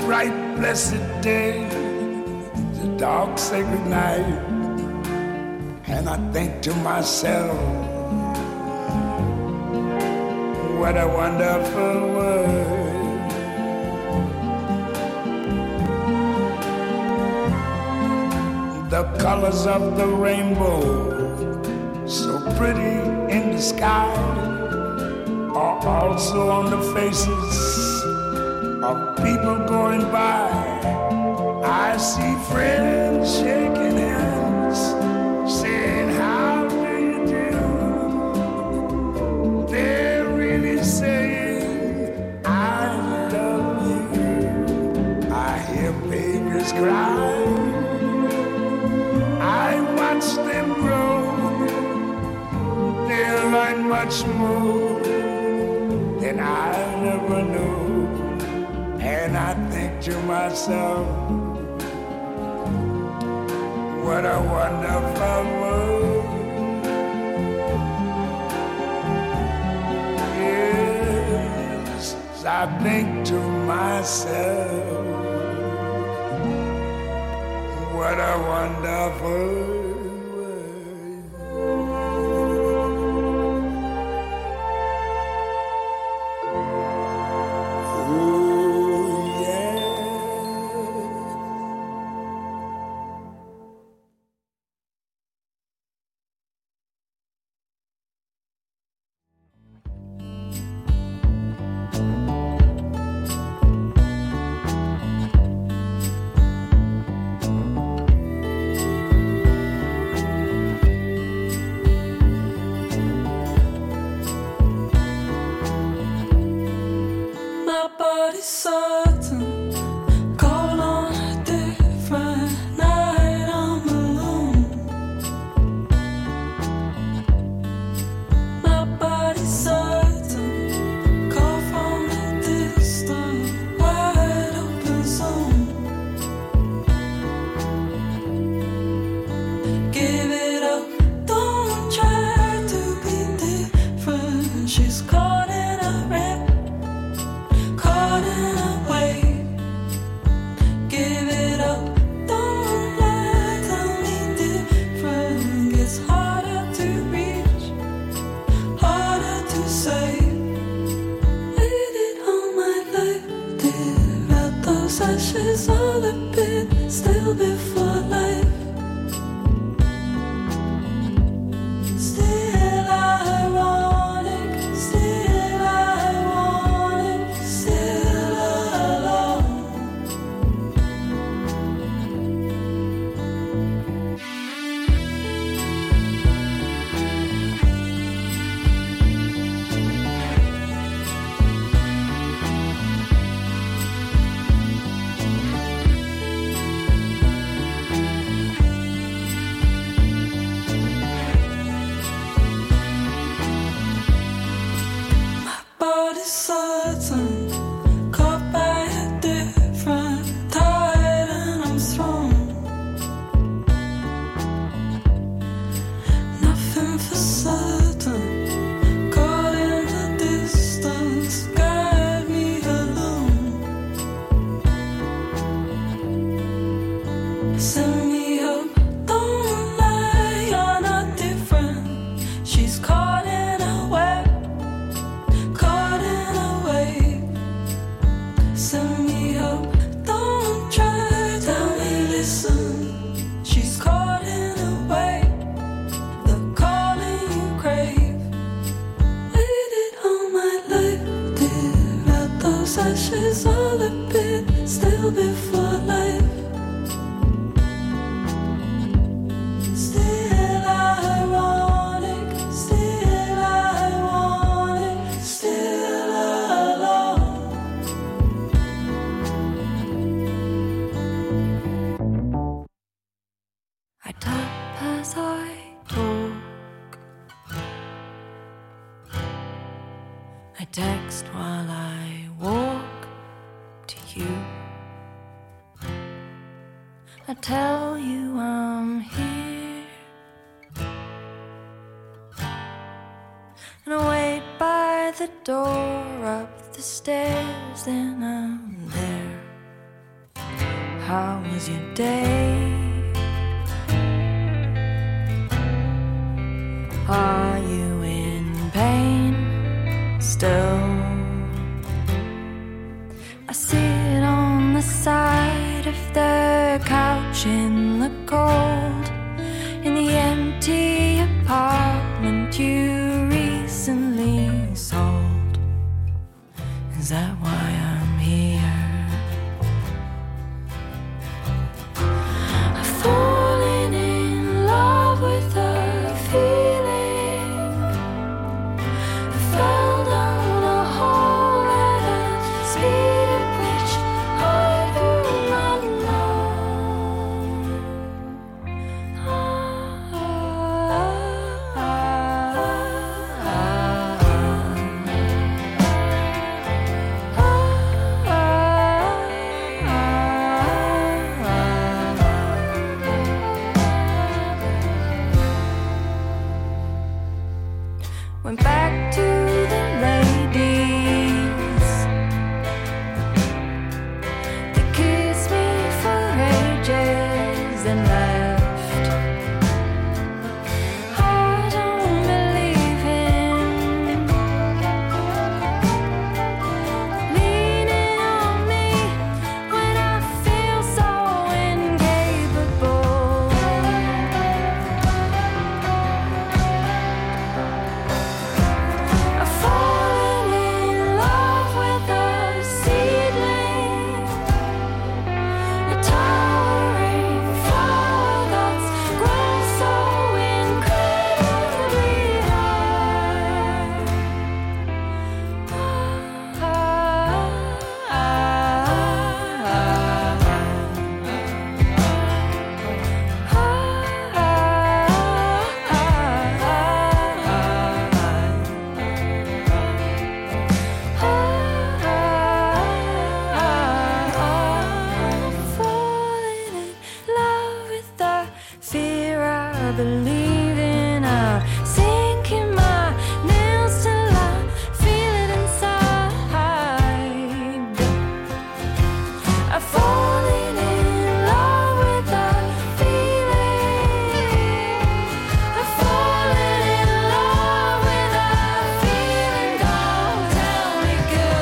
bright, blessed day, the dark, sacred night, and I think to myself, what a wonderful world. The colors of the rainbow, so pretty in the sky, are also on the faces of people going by. I see friends shaking hands, saying, how do you do? They're really saying, I love you. I hear babies cry, I watch them grow. They'll learn much more than I never knew. And I think to myself, what a wonderful world. Yes, I think to myself, what a wonderful world. how was your day? Are you in pain still? I sit on the side of the couch in the cold, in the empty apartment you recently sold. Is that why I'm here? I've fallen in love with a feeling. I fell down a hole at a speed at which I do not went back to the ladies. They kissed me for ages and left. I don't believe him leaning on me when I feel so incapable. I've fallen in love with a seedling, a towering flower that's grown so incredibly falling in love with the fear I believe in. I sink in my nails till I feel it inside. I've fallen in love with the feeling. I've fallen in love with the feeling. Don't tell me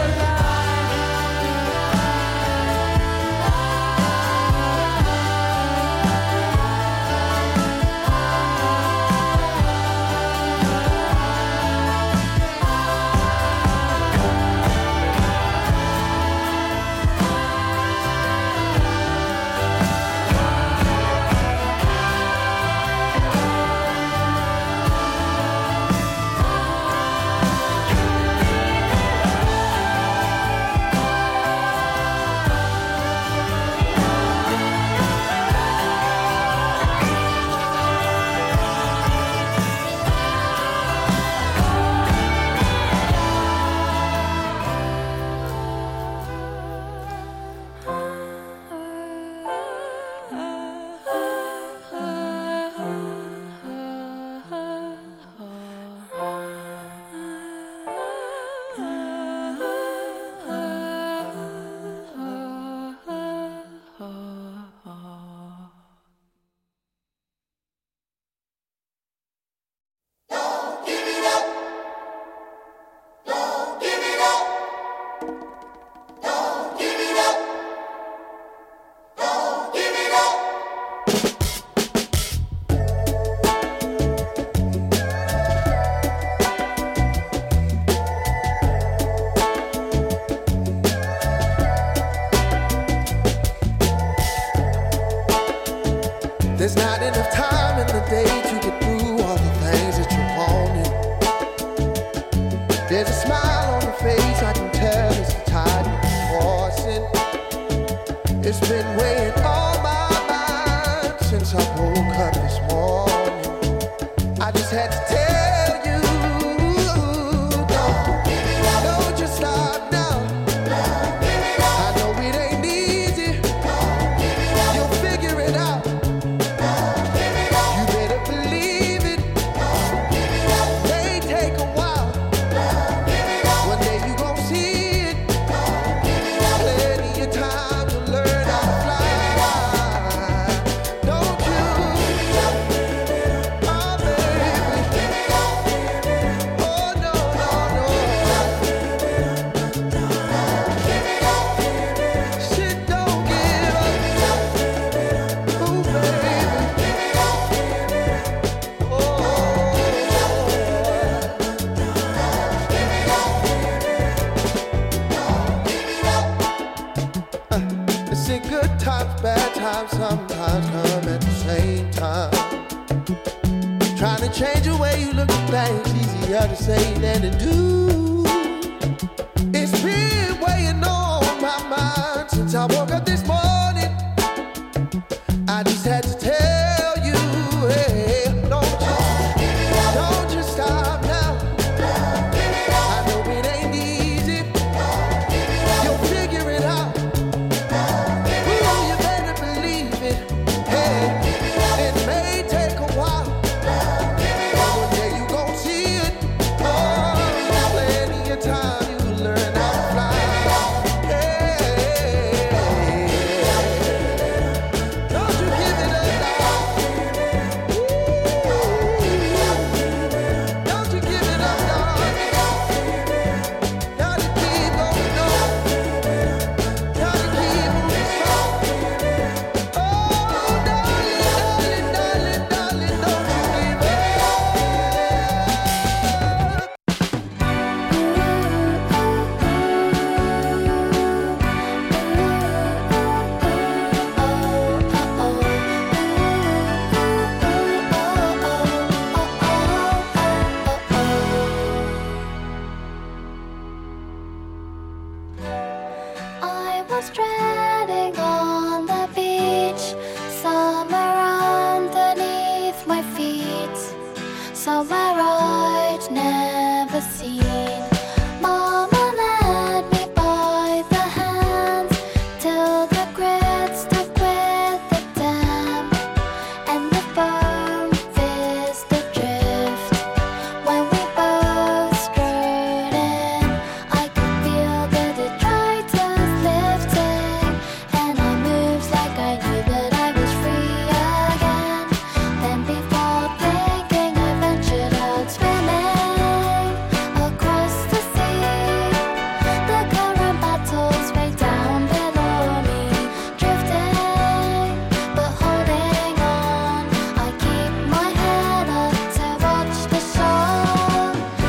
There's not enough time in the day to get through all the things that you wanted. There's a smile on your face, I can tell it's the tide you're forcing. It's been weighing on my mind since I woke up this morning. I just had to tell you, don't give it up. Don't just stop now. Don't give it up. I know it ain't easy. Don't give it up. You'll figure it out. Time to learn how to fly. times sometimes come at the same time. Trying to change the way you look at things, easier to say than to do. It's been weighing on my mind since I woke up this morning. I just had to tell you, hey, don't you stop now. I know it ain't easy. You'll figure it out. You better believe it. Hey, it may take a while, but one day you gon' see it. Oh, plenty of time you learn how to fly. Hey, don't you give it up now. Don't you give it up, darling. Gotta keep going on. Gotta keep moving strong. Oh, darling, darling, darling, don't you give up. I was treading on the beach, somewhere underneath my feet, somewhere I'd never seen. Mama led me by the hand till the grit stuck with the dam, and the foam fizzed adrift. When we both strode in, I could feel the detritus lifting, and I moved like I knew that I was free again. Then before thinking, I ventured out swimming across the sea. The current battles way down below me, drifting but holding on. I keep my head up to watch the show.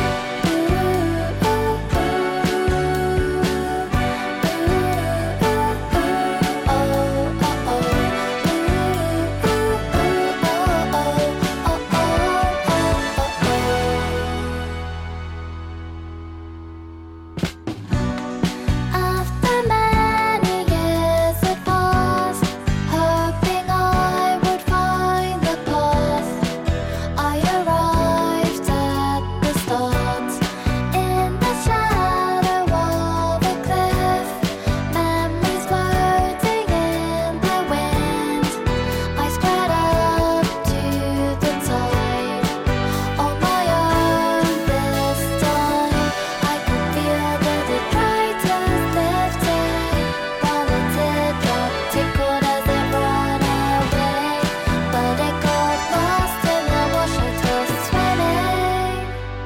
After many years had passed, hoping I would find the path, I arrived at the start. In the shadow of a cliff, memories floating in the wind, I spread up to the tide. On my own this time, I could feel the detritus lifting, while a teardrop tickled as it ran away. But it got lost in the wash I was swimming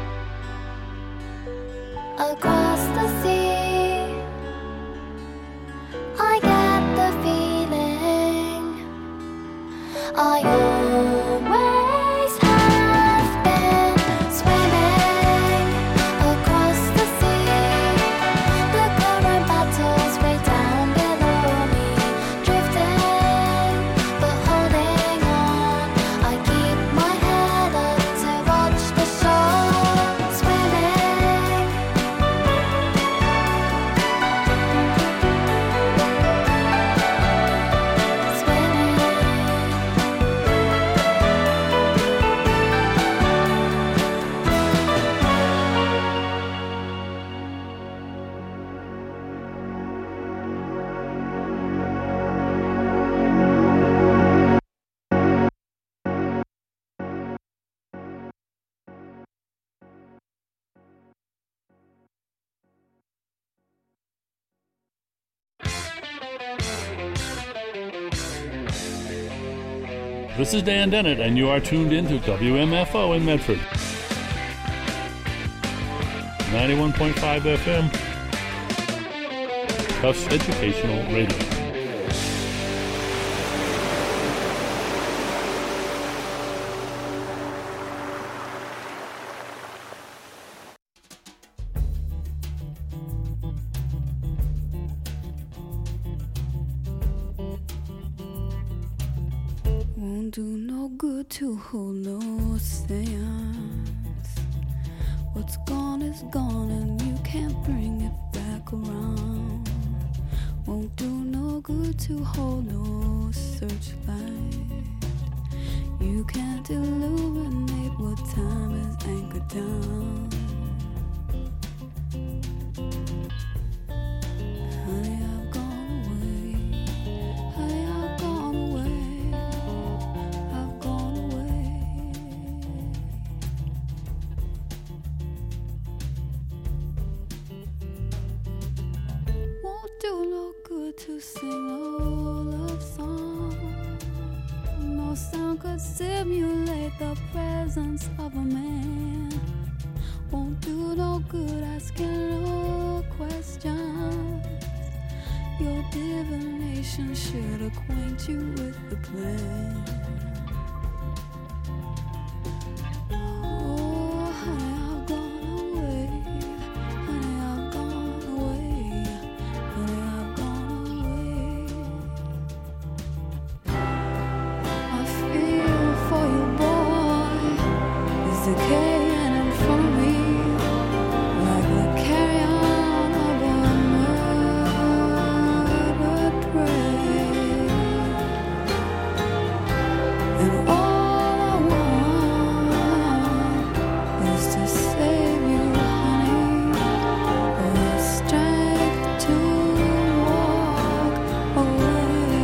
across the sea. I get the feeling I always have been swimming across the sea. The current battles way down below me, drifting but holding on. I keep my head up to watch the show. Swimming, This is Dan Dennett, and you are tuned in to WMFO in Medford. 91.5 FM. Tufts Educational Radio. Won't do no good to hold no seance. What's gone is gone and you can't bring it back around. Won't do no good to hold no searchlight. You can't illuminate what time is anchored down. Honey, I've gone away. Honey, I've gone away. I've gone away. Won't do no good to sing no love song. No sound could simulate the presence of a man. Won't do no good asking no questions. Your divination should acquaint you with the plan. Oh, honey, I've gone away. Honey, I've gone away. Honey, I've gone away. I feel for you, boy. Is decaying in front of me like the carrion of a murdered prey. And all I want is to save you, honey, or the strength to walk away.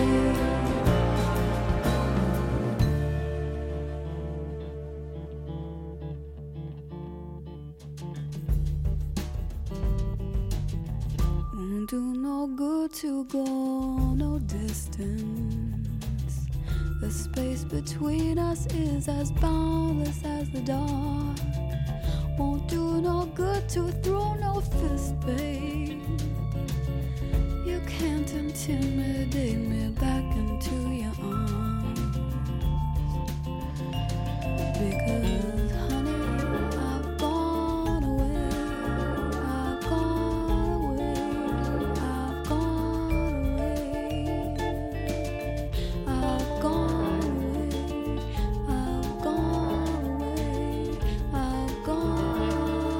Won't do no good to go no distance. The space between us is as boundless as the dark. Won't do no good to throw no fist, babe. You can't intimidate me back into your arms. Because, honey, I've gone away. I've gone away. I've gone away. I've gone away. I've gone away. I've gone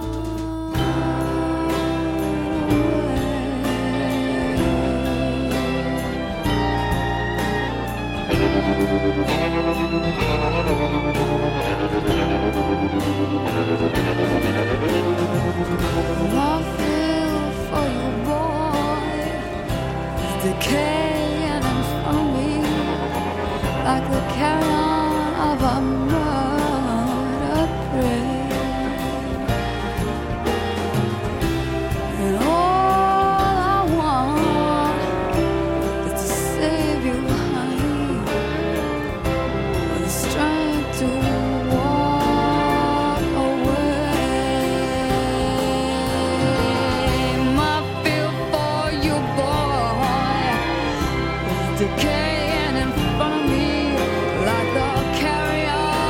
I feel for you, boy. It's decaying in front of me like the carrion of a murdered prey. And all I want is to save you, honey, with the strength to walk away. My feel for you, boy, is decaying in front of me like the carrion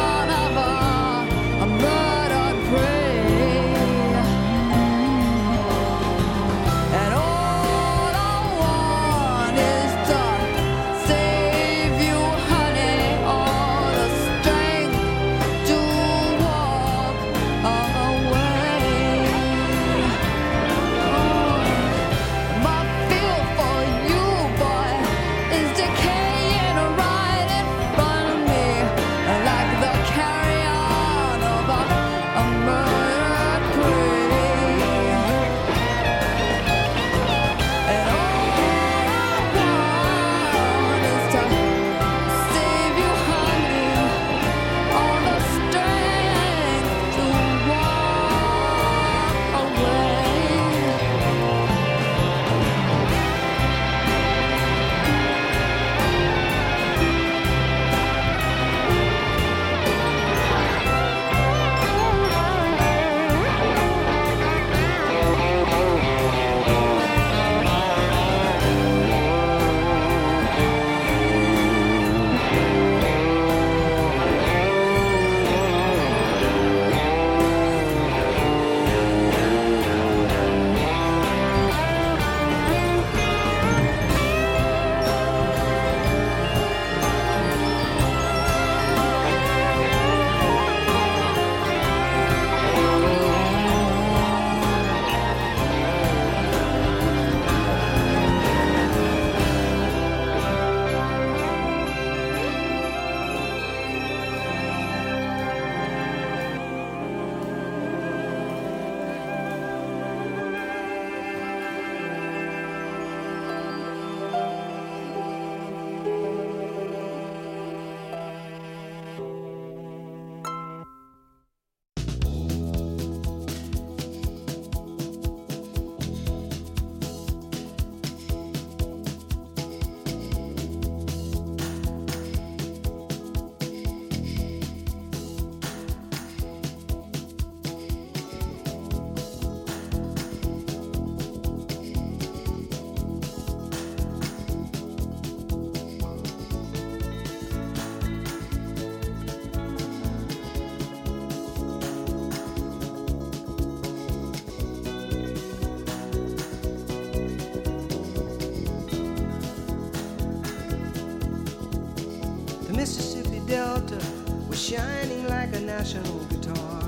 shining like a national guitar.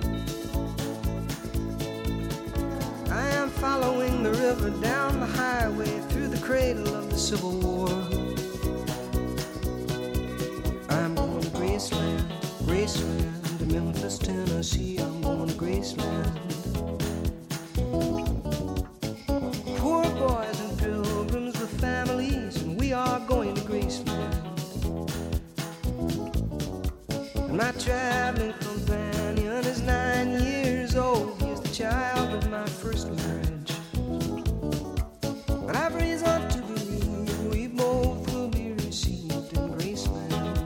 I am following the river down the highway through the cradle of the Civil War. I'm going to Graceland, Graceland, to Memphis, Tennessee. I'm going to Graceland. Poor boys and pilgrims with families, and we are going to Graceland. And my traveling companion is 9 years old. He is the child of my first marriage. But I've reason to believe we both will be received in Graceland.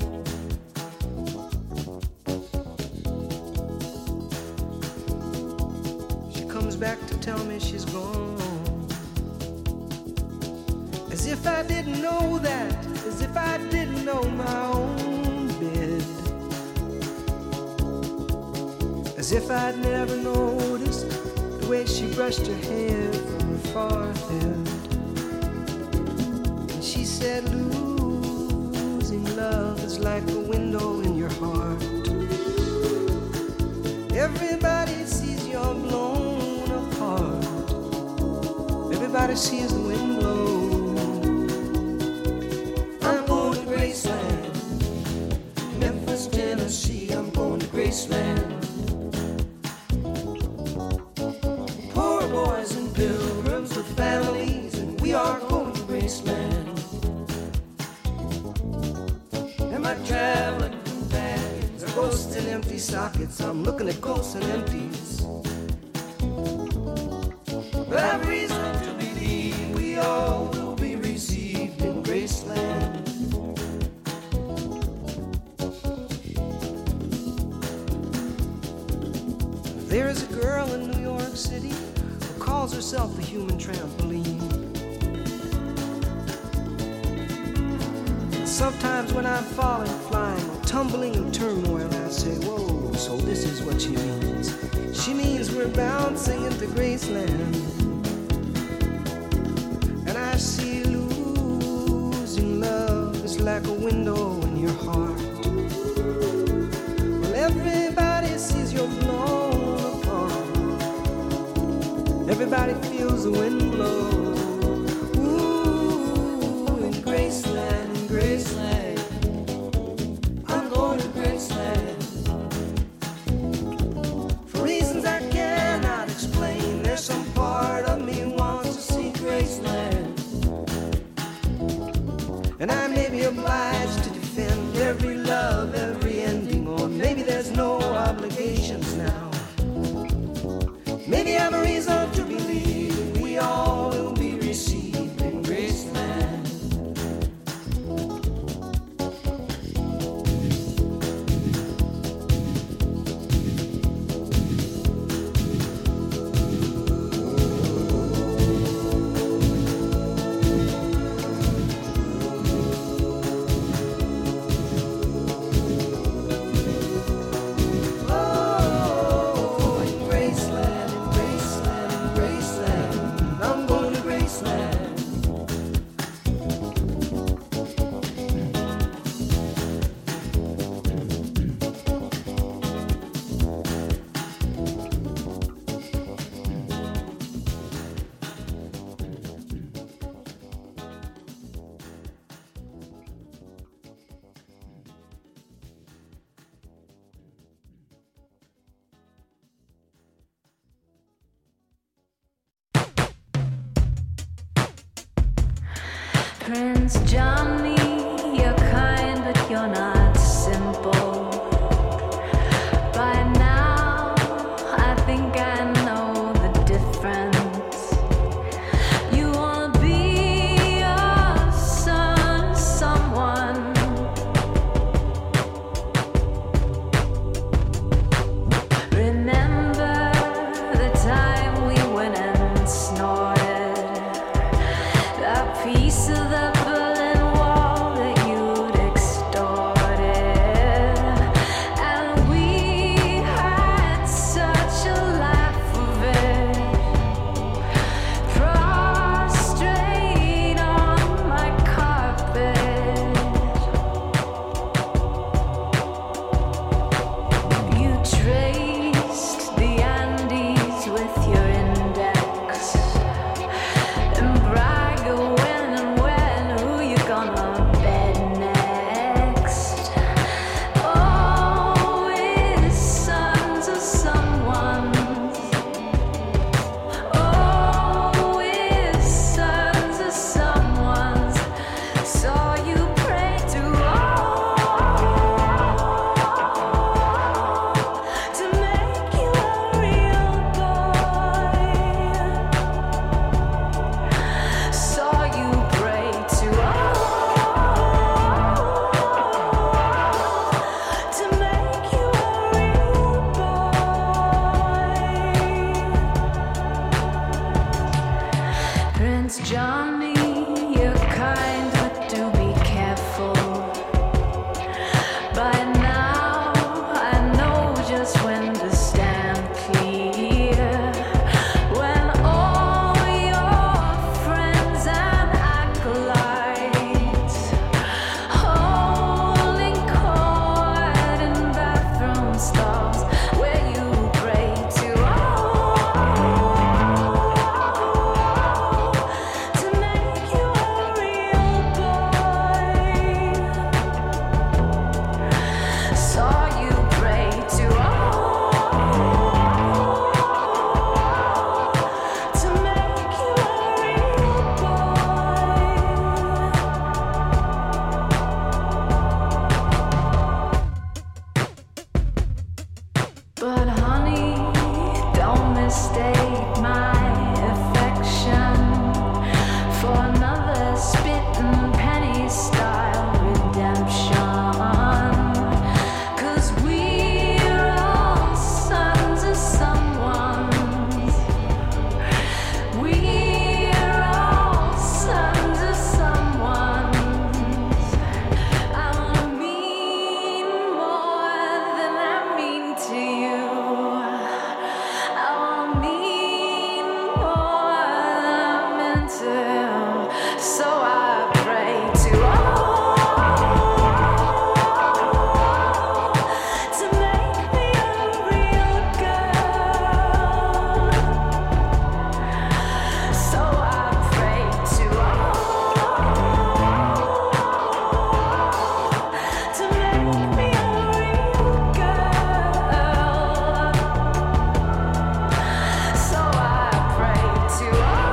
She comes back to tell me she's gone. As if I didn't know that, as if I didn't know my own bed. As if I'd never noticed the way she brushed her hair from her forehead. And she said, losing love is like a window in your heart. Everybody sees you're blown apart. Everybody sees the wind blow. I'm going to Graceland, Memphis, Tennessee. I'm going to Graceland. Poor boys and pilgrims with families, and we are going to Graceland. And my traveling companions are ghosts and empty sockets. I'm looking at ghosts and empties. But I've reason to believe we all will be received in Graceland. There is a girl in New York City who calls herself the human trampoline. Sometimes when I'm falling, flying, or tumbling in turmoil, I say, whoa, so this is what she means. She means we're bouncing into Graceland. And I see losing love is like a window in your heart. Well, everybody sees you're blown apart. Everybody feels the wind blow. Ooh, in Graceland, in Graceland. I'm going to Graceland. For reasons I cannot explain, there's some part of me wants to see Graceland. And I may be obliged to defend every love, every ending, or maybe there's no obligations now. Maybe I'm a reason to believe we all will be received in Graceland. Prince Johnny, you're kind, but you're not simple. By now, I think I know the difference. You wanna be a son, someone. Remember the time we went and snorted a piece of the Berlin Wall. Johnny, you're kind, but do be careful. By now, I know just when to stand clear. When all your friends and acolytes holding court in bathroom stalls where you pray to But honey, don't mistake my affection for another spit and penny style redemption. 'Cause we're all sons of someone's. We're all sons of someone's. I wanna mean more than I mean to you. I wanna mean more than I meant to. So I pray to make me a real girl. So I pray to make me a real girl. So I pray to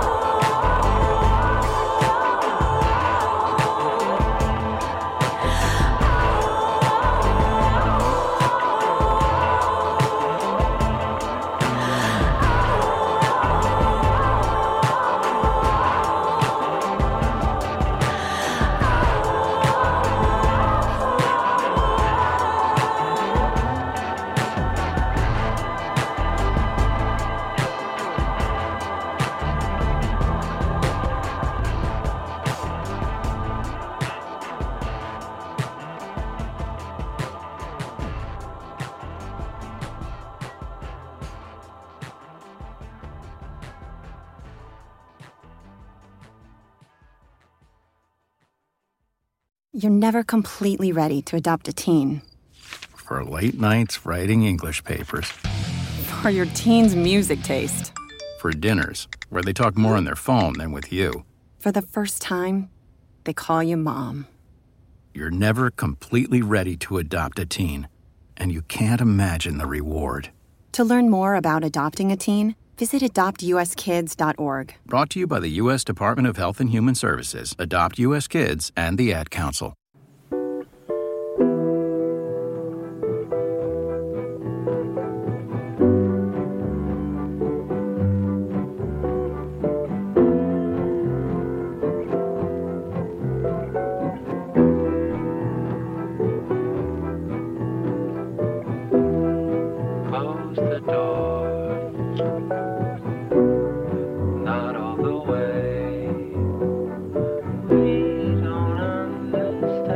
You're never completely ready to adopt a teen. For late nights writing English papers. For your teen's music taste. For dinners, where they talk more on their phone than with you. For the first time, they call you mom. You're never completely ready to adopt a teen, and you can't imagine the reward. To learn more about adopting a teen, visit adoptuskids.org. Brought to you by the U.S. Department of Health and Human Services, Adopt U.S. Kids, and the Ad Council. Close the door, not all the way. We don't understand.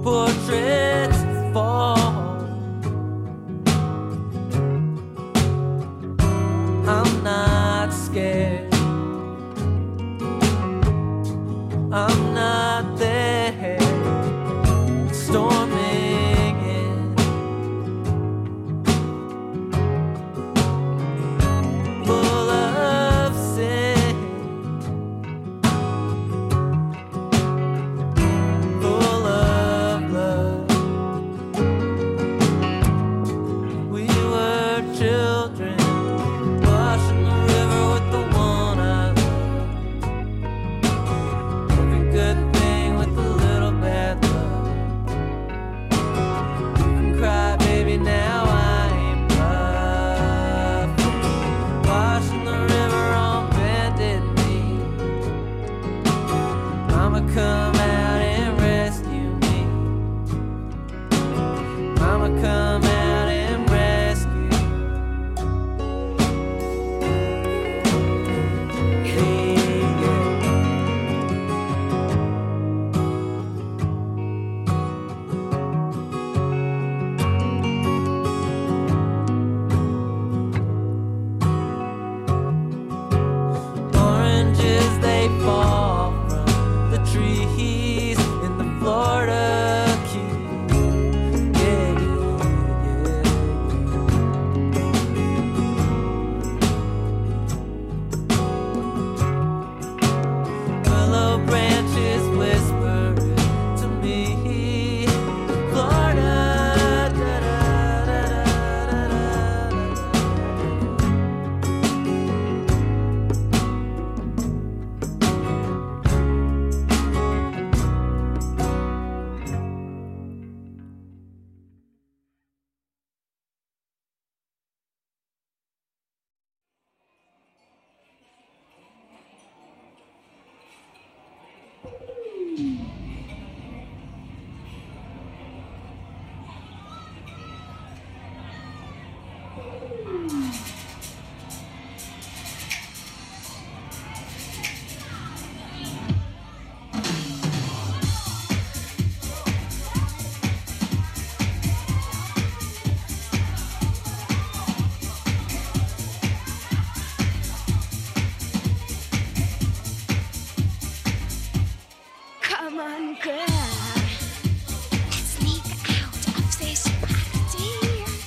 portraits fall. I'm not scared. I'm not there, storming in, full of sin, full of love. We were children, washing the river with the one I love. Every good thing with a little bad love. You can cry, baby, now I ain't bluffing. Washing the river on bended knee. Mama, come out and rescue me. Mama, come out and rescue. Hey, girl. Oranges, they fall from the trees in the Florida Keys. Yeah, yeah, yeah. Willow branches whisper to me, Florida. Da, da, da, da, da, Come on, girl. Let's sneak out of this party.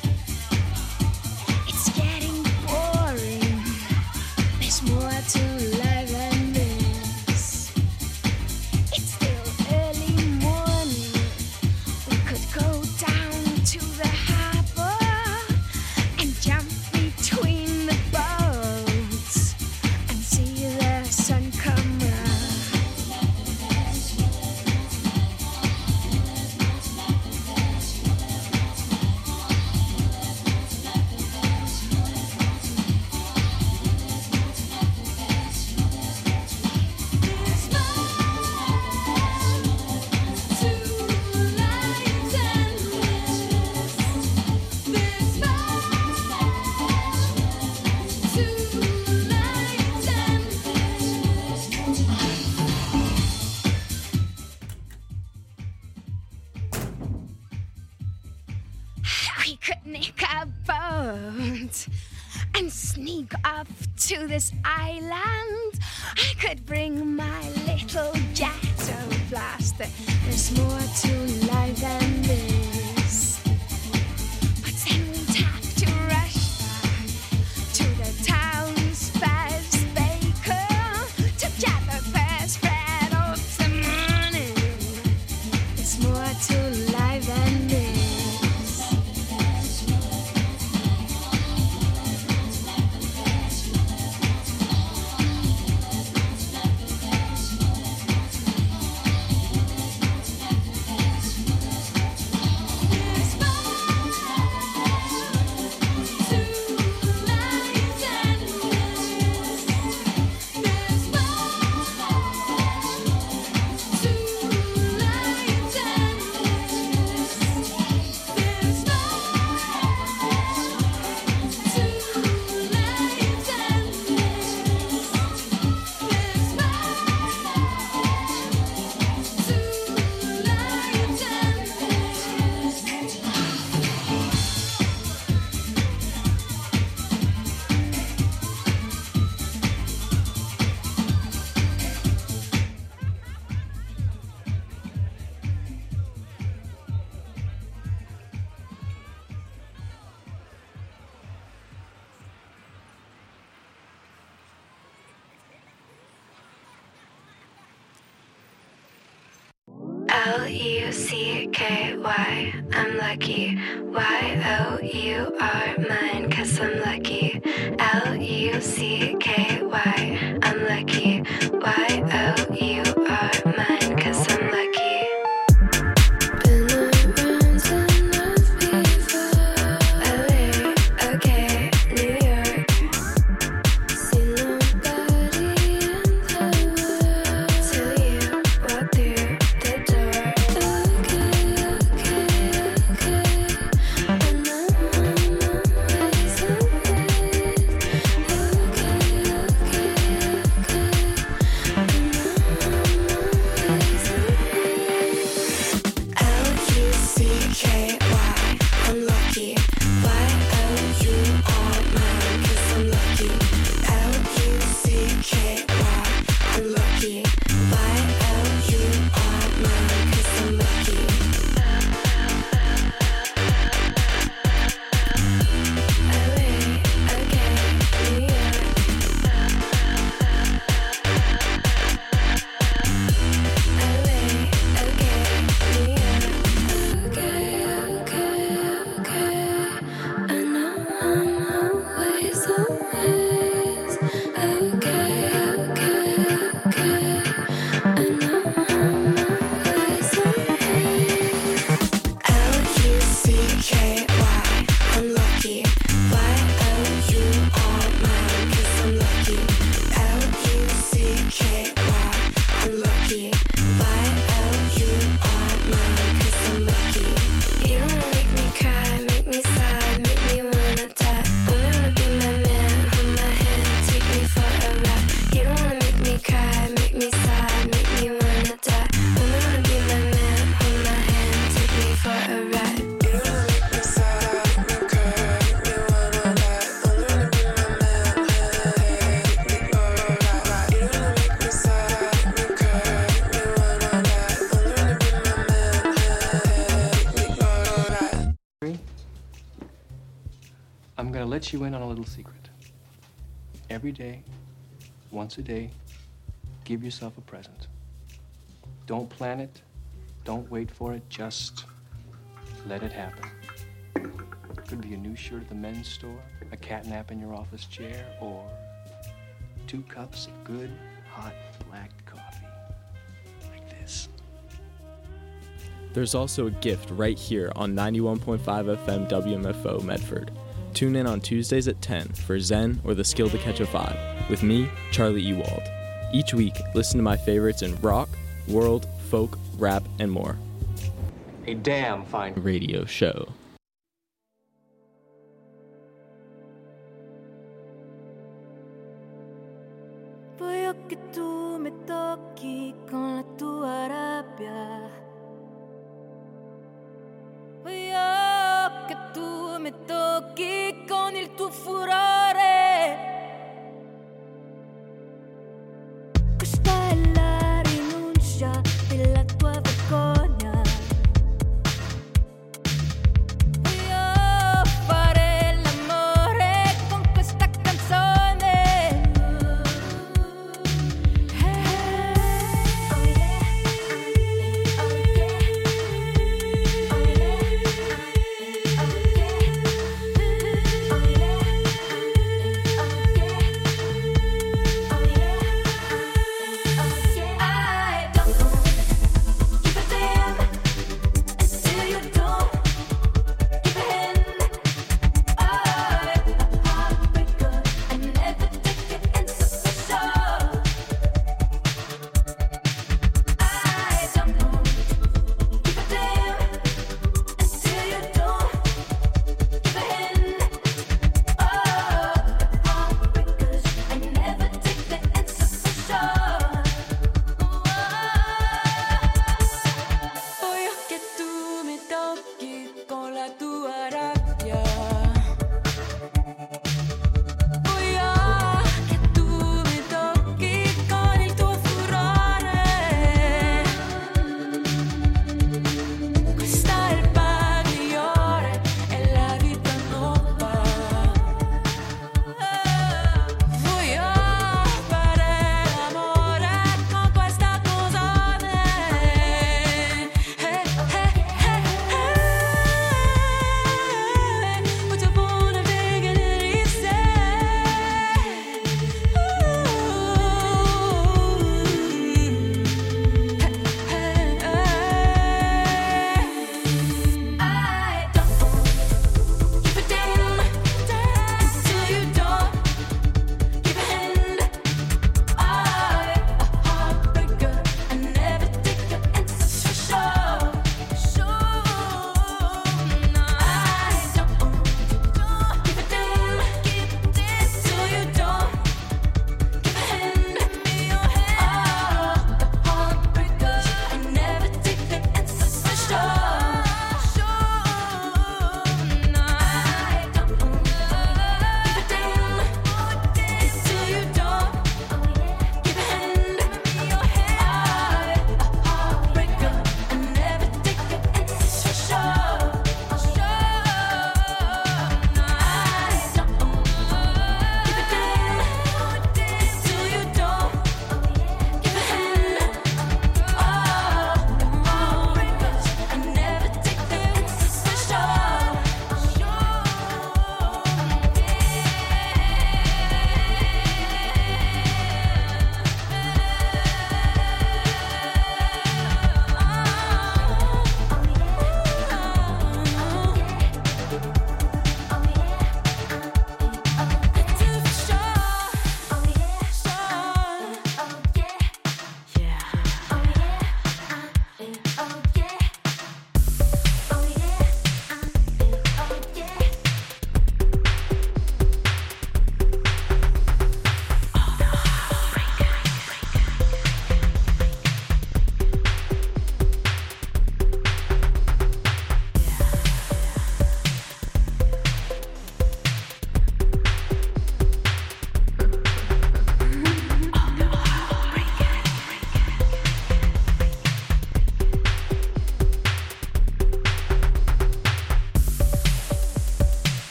It's getting boring. There's more to life than this. It's still early morning. We could go down to the harbor and jump between the boats and see the sun come up. We could nick a boat and sneak off to this island. I could bring my little ghetto blaster. There's more to life than this. But then we'd have to rush back to the town's best baker to get the first bread of the morning. There's more to life than this. L-U-C-K-Y, I'm lucky. Y-O-U-R, mine, 'cause I'm lucky. L-U-C-K-Y, I'm lucky. Y-O-U-R, mine, 'cause I'm lucky. Been around enough before. LA, okay, New York. See nobody in the world till you walk through the door. Okay, and I'm on my ways away. L-U-C-K-Y, I'm lucky. Y-O-U-R, mine, 'cause I'm lucky. L-U-C-K-Y, I'm lucky. Y-O-U-R, mine, 'cause I'm lucky. LA, okay, New York. LA, okay, New York. Okay, I know I'm always always. Okay, I know I'm always always. L-U-C-K-Y, I'm lucky. Y-O-U-R, mine, 'cause I'm lucky. L-U-C-K-Y, I'm lucky. Y-O-U-R, mine, 'cause I'm lucky. You don't wanna make me cry, make me sigh, make me wanna die. Only wanna be my man, hold my hand, take me for a ride. You don't wanna make me cry, make me sigh, make me wanna die. Only wanna be my man, hold my hand, take me for a ride. You don't wanna make me sigh, make me cry, make me wanna die. Only wanna be my man, hold my hand, take me for a ride. You don't wanna make me sigh, make me cry, make me wanna die. Only wanna be my man, hold my hand, take me for a ride. I'm gonna let you in on a little secret. Every day, once a day, give yourself a present. Don't plan it, don't wait for it, just let it happen. Could be a new shirt at the men's store, a cat nap in your office chair, or 2 cups of good, hot, black coffee. Like this. There's also a gift right here on 91.5 FM WMFO Medford. Tune in on Tuesdays at 10 for Zen or the Skill to Catch a Vibe with me, Charlie Ewald. Each week, listen to my favorites in rock, world, folk, rap, and more. A damn fine Radio show. Voglio che tu mi tocchi con la tua rabbia. Voglio che tu mi tocchi con il tuo furore. Questa è la rinuncia della tua vergogna.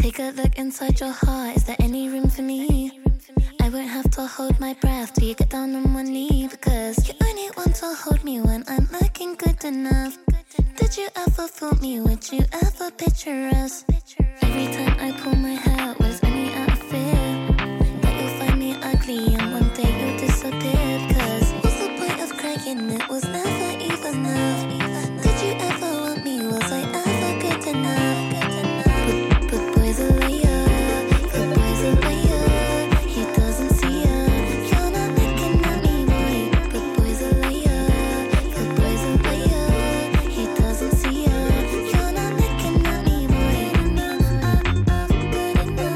Take a look inside your heart. Is there any room for me? I won't have to hold my breath till you get down on one knee, because you only want to hold me when I'm looking good enough. Did you ever fool me? Would you ever picture us? Every time I pull my hair out, was only out of fear that you'll find me ugly and one day you'll disappear. Because what's the point of crying? It was never even enough. Did you ever want me? Was I ever good enough? Good boy's a liar. Good boy's a liar. He doesn't see ya. You're not looking at me, boy. Good boy's a liar. Good boy's a liar. He doesn't see ya. You're not looking at me, boy. Good enough.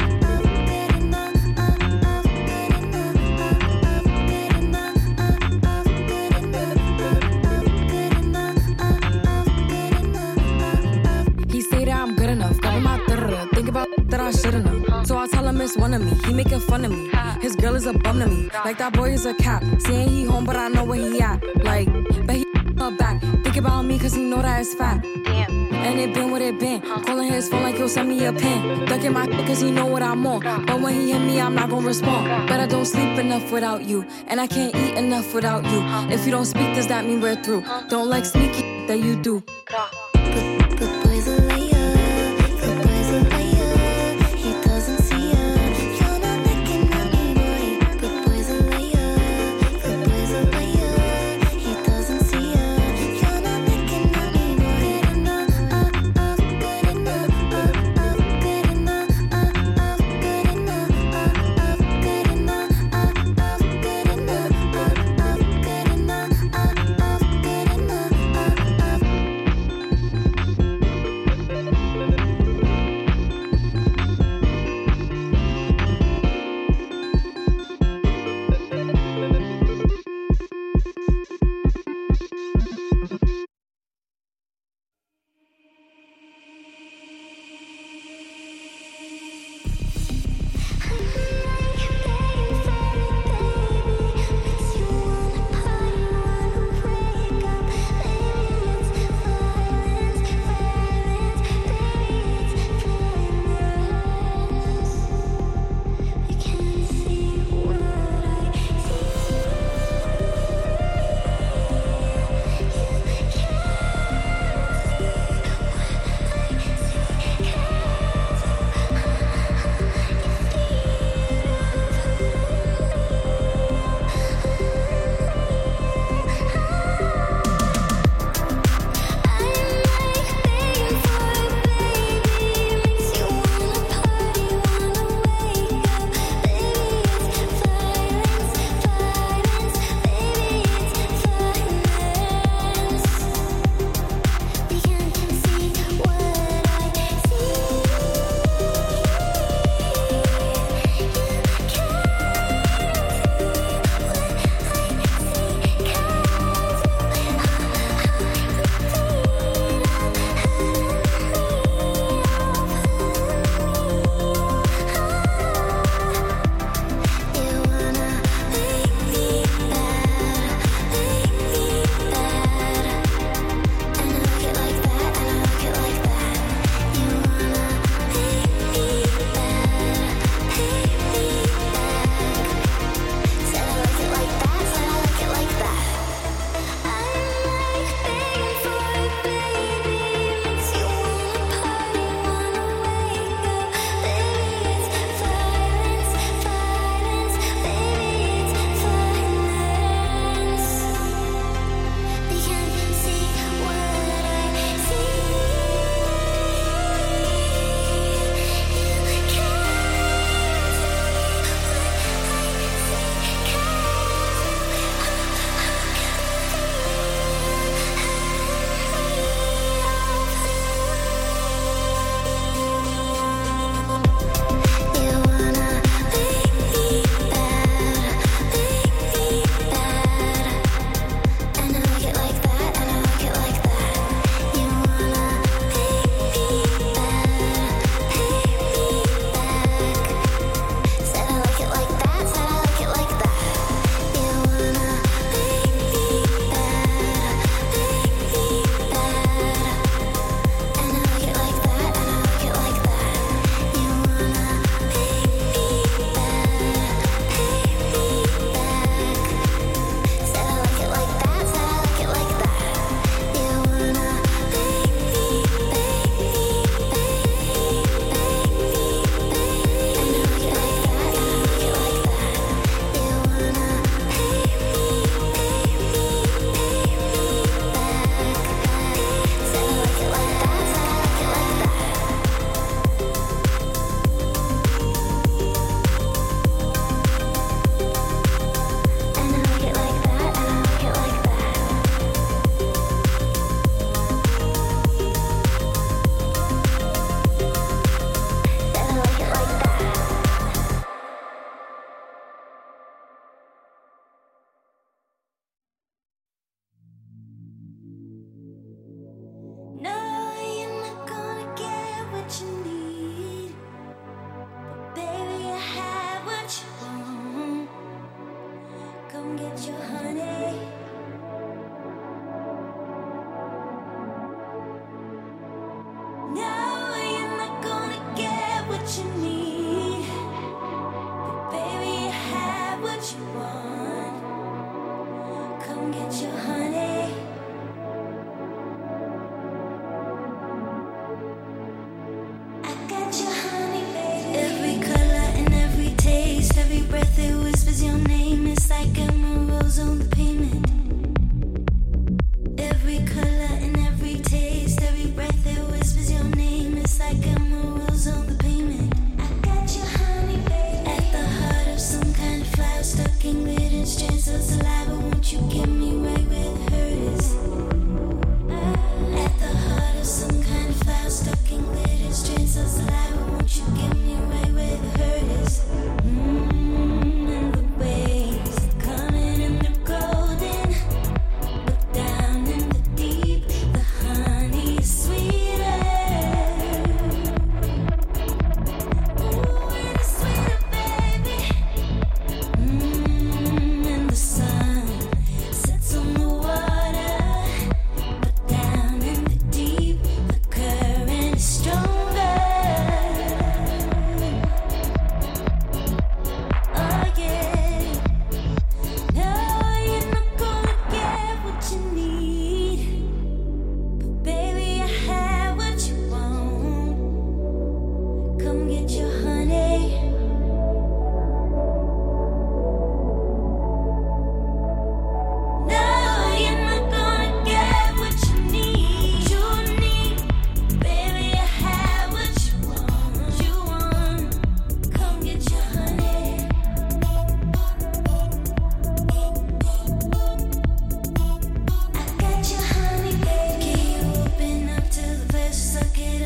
He say that I'm good enough, got my think about that I should've known. So I tell him it's one of me, he making fun of me. His girl is a bum to me, like that boy is a cap. Saying he home, but I know where he at. Like, but he her back. Think about me, cause he know that it's fat. Damn. And it been what it been. Calling his phone like he'll send me a pin. Ducking my cause he know what I'm on. But when he hit me, I'm not gonna respond. But I don't sleep enough without you, and I can't eat enough without you. If you don't speak, does that mean we're through? Don't like sneaky that you do. Good boy's a liar. Good boy's a liar. He doesn't see ya. You're not looking at me, boy. Good boy's a liar. Good boy's a liar. He doesn't see ya. You're not looking at me, boy. Good enough. Good enough. Good enough. Good enough. Good enough. Good enough. Good enough.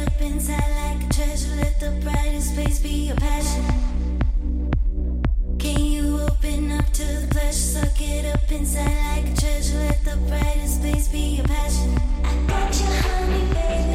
up inside like a treasure. Let the brightest space be your passion. Can you open up to the pleasure? Suck it up inside like a treasure. Let the brightest space be your passion. I got you, honey, baby.